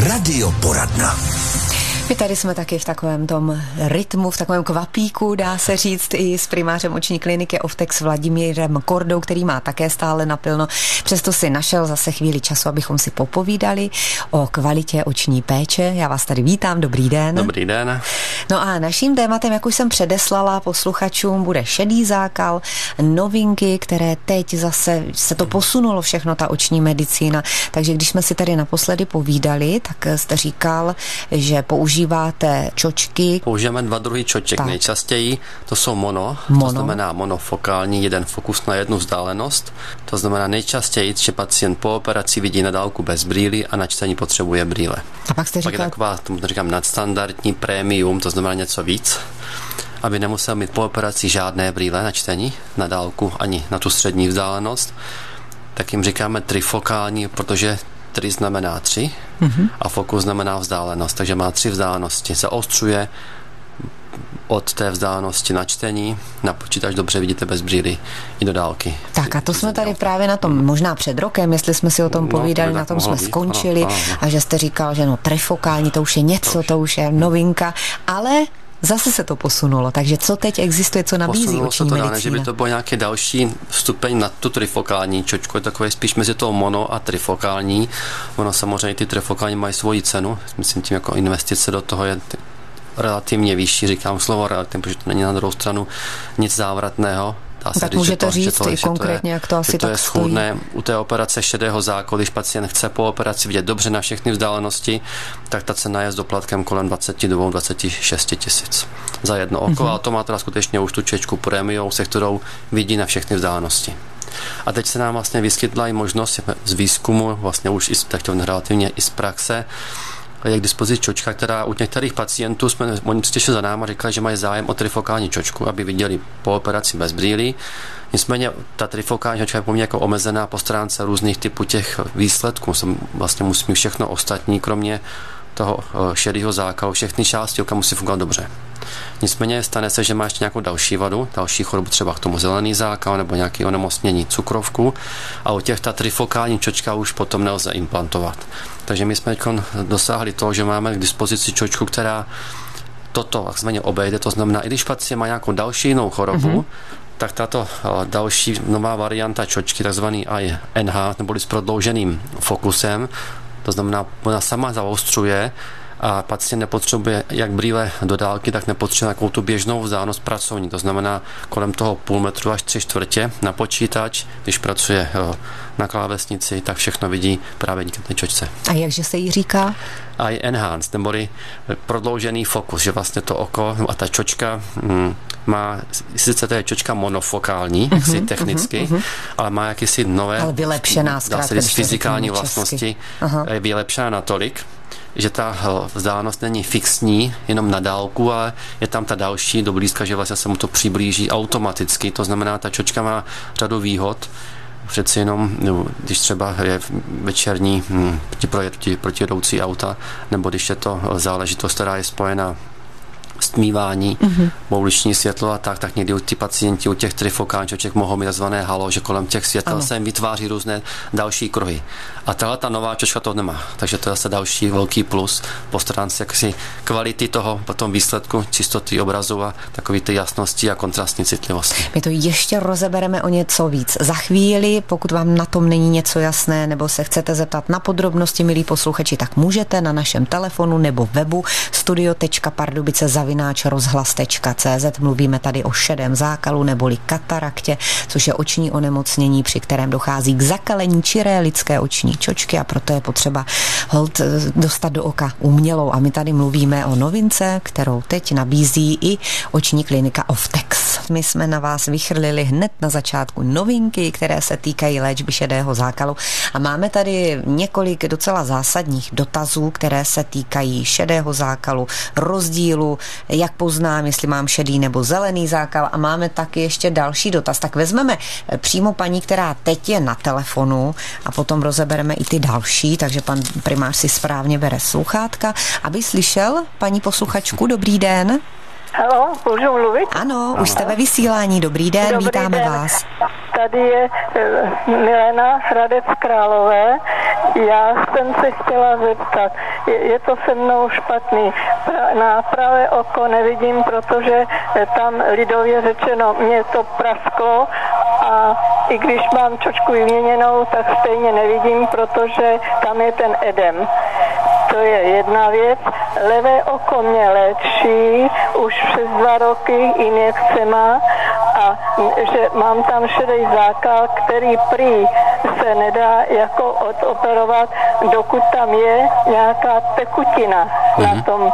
Radioporadna. My tady jsme taky v takovém tom rytmu, v takovém kvapíku, dá se říct, i s primářem oční kliniky Oftex Vladimírem Kordou, který má také stále napilno. Přesto si našel zase chvíli času, abychom si popovídali o kvalitě oční péče. Já vás tady vítám, dobrý den. Dobrý den. No a naším tématem, jak už jsem předeslala posluchačům, bude šedý zákal, novinky, které teď zase se to posunulo všechno, ta oční medicína. Takže když jsme si tady naposledy povídali, tak jste říkal, že používáte čočky. Používáme 2 druhy čoček. Tak. Nejčastěji to jsou mono, to znamená monofokální, jeden fokus na jednu vzdálenost. To znamená nejčastěji, že pacient po operaci vidí na dálku bez brýlí a na čtení potřebuje brýle. A pak jste říkal... Pak je taková, tomu říkám, nadstandardní prémium, to znamená něco víc, aby nemusel mít po operaci žádné brýle na čtení, na dálku ani na tu střední vzdálenost. Tak jim říkáme trifokální, protože 3 znamená 3 a fokus znamená vzdálenost, takže má 3 vzdálenosti. Zaostřuje od té vzdálenosti na čtení, na počítač dobře vidíte bez brýlí i do dálky. Tak a to jsme tady právě na tom, možná před rokem, jestli jsme si o tom povídali, na tom jsme skončili ano. A že jste říkal, že trifokální, to už je něco, to už je novinka, ale zase se to posunulo, takže co teď existuje, co nabízí oční medicína? Ne, že by to byl nějaký další stupeň na tu trifokální čočku, je takové spíš mezi tou mono a trifokální. Ono samozřejmě ty trifokální mají svoji cenu, myslím tím jako investice do toho je relativně vyšší, říkám slovo relativně, protože to není na druhou stranu nic závratného. Tak můžete říct i konkrétně, jak to asi tak stojí. Schůdné. U té operace šedého zákalu, když pacient chce po operaci vidět dobře na všechny vzdálenosti, tak ta cena je s doplatkem kolem 22-26 tisíc za jedno oko. A to má teda skutečně už tu čečku prémiou, se kterou vidí na všechny vzdálenosti. A teď se nám vlastně vyskytla i možnost z výzkumu, vlastně už i relativně i z praxe, je k dispozici čočka, která u některých pacientů oni přišli za náma a říkali, že mají zájem o trifokální čočku, aby viděli po operaci bez brýlí. Nicméně ta trifokální čočka je poměrně jako omezená po stránce různých typů těch výsledků. Vlastně musí mít všechno ostatní, kromě toho šedého zákalu, všechny části oka musí fungovat dobře. Nicméně stane se, že má ještě nějakou další vadu, další chorobu, třeba k tomu zelený zákal nebo nějaké onemocnění cukrovku a u těch ta trifokální čočka už potom nelze implantovat. Takže my jsme dosáhli toho, že máme k dispozici čočku, která toto takzvaně obejde, to znamená, i když pacient má nějakou další jinou chorobu, tak tato další nová varianta čočky, takzvaný INH, neboli s prodlouženým fokusem, to znamená, ona sama zaostřuje a pacient nepotřebuje jak brýle do dálky, tak nepotřebuje nějakou tu běžnou vzdálenost pracovní. To znamená kolem toho půl metru až 3/4 na počítač, když pracuje na klávesnici, tak všechno vidí právě díky té čočce. A jakže se jí říká? Eye enhanced, neboli prodloužený fokus, že vlastně to oko a ta čočka má, sice to je čočka monofokální, jaksi technicky, ale má jakýsi nové, ale vylepšená, dá se říct, fyzikální vlastnosti, je vylepšená natolik, že ta vzdálenost není fixní, jenom na dálku, ale je tam ta další do blízka, že vlastně se mu to přiblíží automaticky, to znamená, ta čočka má řadu výhod, přeci jenom, když třeba je večerní protijedoucí auta, nebo když je to záležitost, která je spojena stmívání, pouliční světlo a tak někdy ti pacienti u těch trifokálních čoček mohou mít takzvané halo, že kolem těch světel se jim vytváří různé další kruhy. A ta nová čočka to nemá. Takže to je zase další velký plus po stránce jaksi kvality toho potom výsledku, čistoty obrazu a takový ty jasnosti a kontrastní citlivosti. My to ještě rozebereme o něco víc za chvíli. Pokud vám na tom není něco jasné nebo se chcete zeptat na podrobnosti, milí posluchači, tak můžete na našem telefonu nebo webu studio.pardubice@rozhlas.cz. Mluvíme tady o šedém zákalu neboli kataraktě, což je oční onemocnění, při kterém dochází k zakalení čiré lidské oční čočky a proto je potřeba holt dostat do oka umělou. A my tady mluvíme o novince, kterou teď nabízí i oční klinika Oftex. My jsme na vás vychrlili hned na začátku novinky, které se týkají léčby šedého zákalu a máme tady několik docela zásadních dotazů, které se týkají šedého zákalu, rozdílu, jak poznám, jestli mám šedý nebo zelený zákal a máme taky ještě další dotaz. Tak vezmeme přímo paní, která teď je na telefonu a potom rozebereme i ty další, takže pan primář si správně bere sluchátka, aby slyšel paní posluchačku. Dobrý den. Haló, můžu mluvit? Ano, už jste ve vysílání. Dobrý den, vítáme vás. Tady je Milena Hradec Králové. Já jsem se chtěla zeptat, je to se mnou špatný. Na pravé oko nevidím, protože tam lidově řečeno mě to prasklo a i když mám čočku vyměněnou, tak stejně nevidím, protože tam je ten edem. To je jedna věc. Levé oko mě léčí už přes 2 roky injekcema a že mám tam šedý zákal, který prý se nedá jako odoperovat, dokud tam je nějaká tekutina na tom.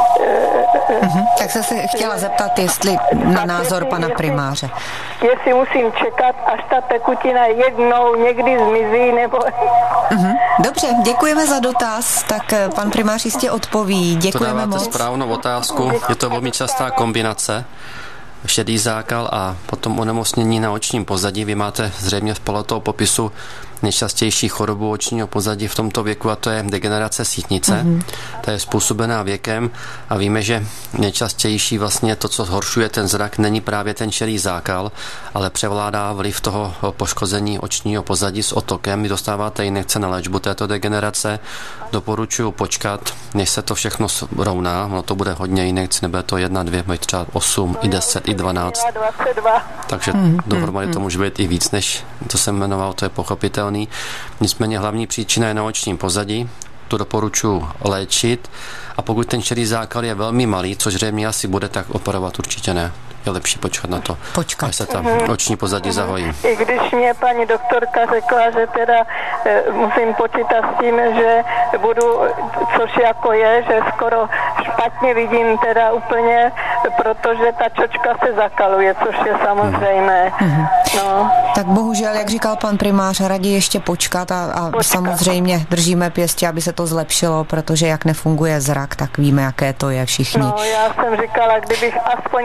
Tak jsem se chtěla zeptat, jestli na názor pana primáře. Jestli musím čekat, až ta tekutina jednou někdy zmizí, nebo... Dobře, děkujeme za dotaz, tak pan primář jistě odpoví. Děkujeme moc. To dáváte správnou otázku, je to velmi častá kombinace. Šedý zákal a potom onemocnění na očním pozadí. Vy máte zřejmě podle toho popisu nejčastější chorobu očního pozadí v tomto věku a to je degenerace sítnice. Ta je způsobená věkem a víme, že nejčastější vlastně to, co zhoršuje ten zrak, není právě ten šedý zákal, ale převládá vliv toho poškození očního pozadí s otokem. Vy dostáváte injekce na léčbu této degenerace. Doporučuji počkat, než se to všechno rovná. Ono to bude hodně injekcí, nebude to 1, 2, bude třeba 8, i 10, i 12. Takže dohromady to může být i víc, než to jsem jmenoval, to je pochopitelné. Nicméně hlavní příčina je na očním pozadí, to doporučuji léčit a pokud ten šedý zákal je velmi malý, což zřejmě asi bude, tak operovat určitě ne. Je lepší počkat na to, až se ta oční pozadí zahojí. I když mě paní doktorka řekla, že teda musím počítat s tím, že budu, což jako je, že skoro špatně vidím teda úplně, protože ta čočka se zakaluje, což je samozřejmé. No. Tak bohužel, jak říkal pan primář, raději ještě počkat a samozřejmě držíme pěstě, aby se to zlepšilo, protože jak nefunguje zrak, tak víme, jaké to je všichni. No, já jsem říkala, kdybych aspoň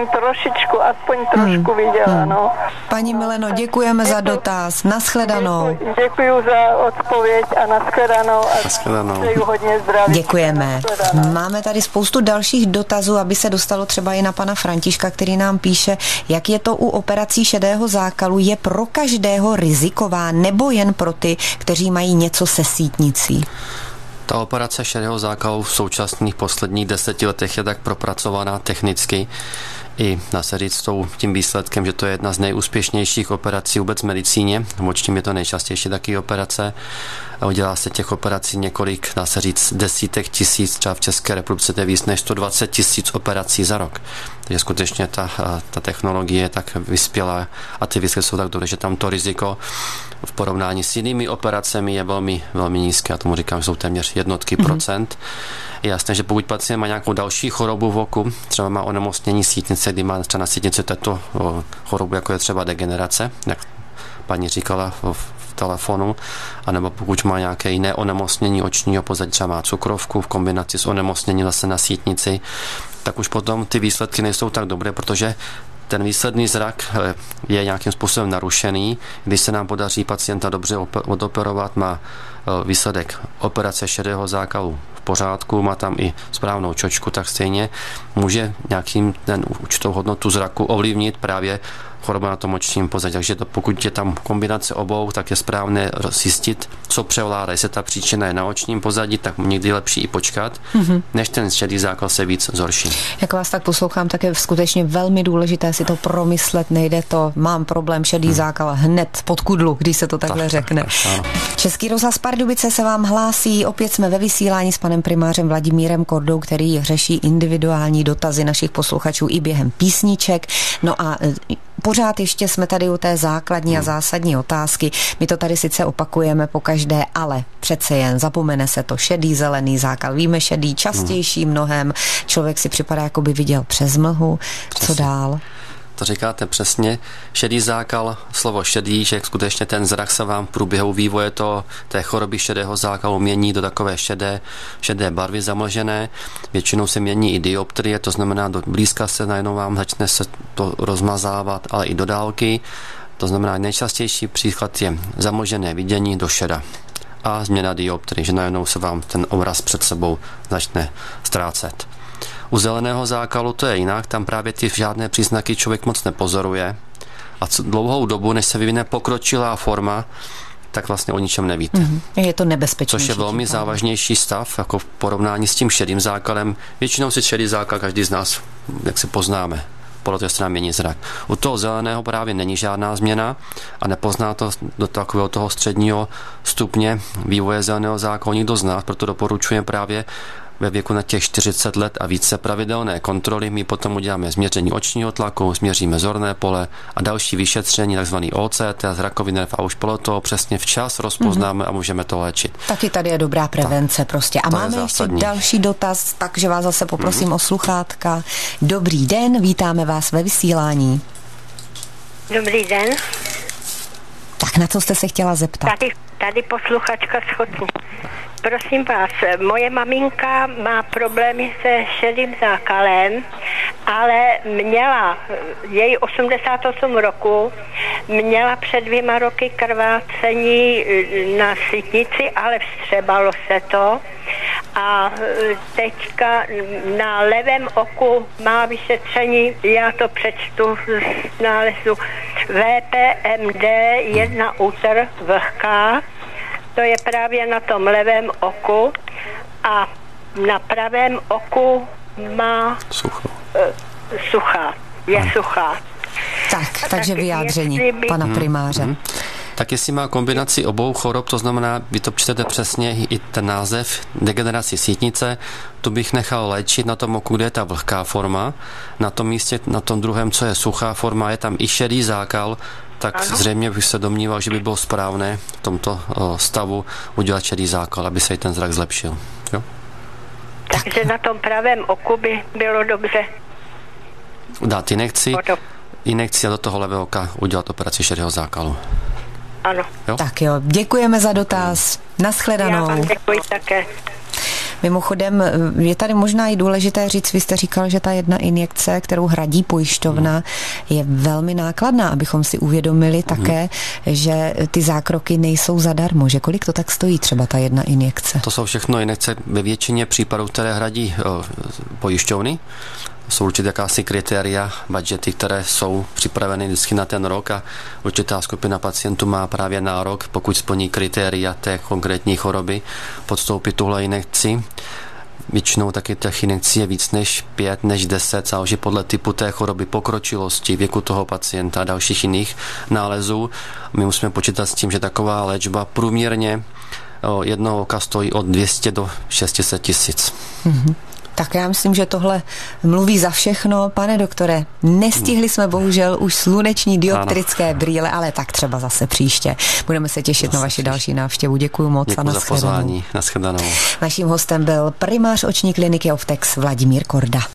trošku viděla, no. Paní Mileno, děkujeme za dotaz. Naschledanou. Děkuji za odpověď a naschledanou. Přeju hodně zdraví. Děkujeme. Máme tady spoustu dalších dotazů, aby se dostalo třeba i na pana Františka, který nám píše, jak je to u operací šedého zákalu, je pro každého riziková nebo jen pro ty, kteří mají něco se sítnicí? Ta operace šedého zákalu v současných posledních 10 letech je tak propracovaná technicky i dá se říct tím výsledkem, že to je jedna z nejúspěšnějších operací vůbec v medicíně. V očním je to nejčastější taky operace. Udělá se těch operací několik, dá se říct, desítek tisíc, třeba v České republice to je víc než 120 000 operací za rok. Takže skutečně ta technologie je tak vyspělá a ty výsledky jsou tak dobré, že tam to riziko v porovnání s jinými operacemi je velmi, velmi nízké. Já tomu říkám, že jsou téměř jednotky procent. Je jasné, že pokud pacient má nějakou další chorobu v oku, třeba má onemocnění sítnice, kdy má třeba na sítnici této chorobu, jako je třeba degenerace, jak paní říkala v telefonu, anebo pokud má nějaké jiné onemocnění očního pozadí, třeba má cukrovku v kombinaci s onemocněním zase na sítnici, tak už potom ty výsledky nejsou tak dobré, protože ten výsledný zrak je nějakým způsobem narušený. Když se nám podaří pacienta dobře odoperovat, má výsledek operace šedého zákalu v pořádku, má tam i správnou čočku, tak stejně může nějakým ten určitou hodnotu zraku ovlivnit právě choroba na tom očním pozadí. Takže pokud je tam kombinace obou, tak je správné zjistit, co převládá. Jestli ta příčina je na očním pozadí, tak někdy lepší i počkat, než ten šedý zákal se víc zhorší. Jak vás tak poslouchám, tak je skutečně velmi důležité si to promyslet. Nejde to, mám problém šedý zákal hned pod kudlu, když se to takhle řekne. Český rozhlas Pardubice se vám hlásí. Opět jsme ve vysílání s panem primářem Vladimírem Kordou, který řeší individuální dotazy našich posluchačů i během písniček. No a pořád ještě jsme tady u té základní a zásadní otázky. My to tady sice opakujeme pokaždé, ale přece jen zapomene se to. Šedý, zelený zákal. Víme šedý, častější mnohem. Člověk si připadá, jako by viděl přes mlhu. Co dál? To říkáte přesně. Šedý zákal, slovo šedý, že skutečně ten zrak se vám v průběhu vývoje té choroby šedého zákalu mění do takové šedé barvy zamlžené. Většinou se mění i dioptrie, to znamená do blízka se najednou vám začne se to rozmazávat, ale i do dálky. To znamená nejčastější příklad je zamlžené vidění do šeda a změna dioptrie, že najednou se vám ten obraz před sebou začne ztrácet. U zeleného zákalu to je jinak, tam právě ty žádné příznaky člověk moc nepozoruje a dlouhou dobu, než se vyvine pokročilá forma, tak vlastně o ničem nevíte. Je to nebezpečnější. Což je velmi závažnější stav, jako v porovnání s tím šedým zákalem. Většinou si šedý zákal každý z nás, jak se poznáme, podle toho se nám mění zrak. U toho zeleného právě není žádná změna a nepozná to do takového toho středního stupně vývoje zeleného zákalu nikdo z nás, proto doporučujeme právě ve věku na těch 40 let a více pravidelné kontroly. My potom uděláme změření očního tlaku, změříme zorné pole a další vyšetření, takzvaný OCT, zrakový nerv, a už podle toho přesně včas rozpoznáme a můžeme to léčit. Taky tady je dobrá prevence prostě. A máme ještě další dotaz, takže vás zase poprosím o sluchátka. Dobrý den, vítáme vás ve vysílání. Dobrý den. Tak na co jste se chtěla zeptat? Tady posluchačka z Chocni. Prosím vás, moje maminka má problémy se šedým zákalem, ale měla, její 88 roku, měla před 2 roky krvácení na sítnici, ale vstřebalo se to. A teďka na levém oku má vyšetření, já to přečtu z nálezu VPMD 1 úter vlhká. To je právě na tom levém oku a na pravém oku má suchá. Takže vyjádření pana primáře. Tak jestli má kombinaci obou chorob, to znamená, vy to čtete přesně i ten název degeneraci sítnice, to bych nechal léčit na tom oku, kde je ta vlhká forma, na tom místě, na tom druhém, co je suchá forma, je tam i šedý zákal, tak zřejmě bych se domníval, že by bylo správné v tomto stavu udělat šedý zákal, aby se i ten zrak zlepšil. Jo? Takže na tom pravém oku by bylo dobře dát injekci a do toho levého oka udělat operaci šedého zákalu. Ano. Jo? Tak jo, děkujeme za dotaz. Naschledanou. Já vám děkuji také. Mimochodem, je tady možná i důležité říct, vy jste říkal, že ta jedna injekce, kterou hradí pojišťovna, je velmi nákladná, abychom si uvědomili také, že ty zákroky nejsou zadarmo, že kolik to tak stojí třeba ta jedna injekce? To jsou všechno injekce ve většině případů, které hradí pojišťovny. Jsou určitě jakási kritéria, budžety, které jsou připraveny vždycky na ten rok a určitá skupina pacientů má právě nárok, pokud splní kritéria té konkrétní choroby, podstoupit tuhle injekci. Většinou taky těch injekcí je víc než 5, než 10, záleží podle typu té choroby, pokročilosti, věku toho pacienta a dalších jiných nálezů. My musíme počítat s tím, že taková léčba průměrně jednoho oka stojí od 200 do 600 tisíc. Tak já myslím, že tohle mluví za všechno. Pane doktore, nestihli jsme bohužel už sluneční dioptrické brýle, ale tak třeba zase příště. Budeme se těšit na vaši další návštěvu. Děkuji moc. Děkuji za pozvání. Naschledanou. Naším hostem byl primář oční kliniky Optex Vladimír Korda.